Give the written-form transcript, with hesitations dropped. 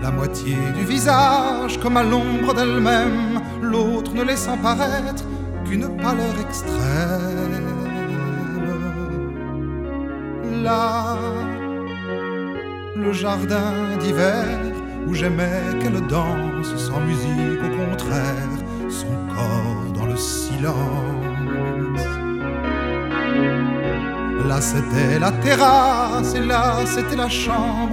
la moitié du visage comme à l'ombre d'elle-même, l'autre ne laissant paraître qu'une pâleur extrême. Là, le jardin d'hiver où j'aimais qu'elle danse sans musique, au contraire, son corps dans le silence. Là c'était la terrasse et là c'était la chambre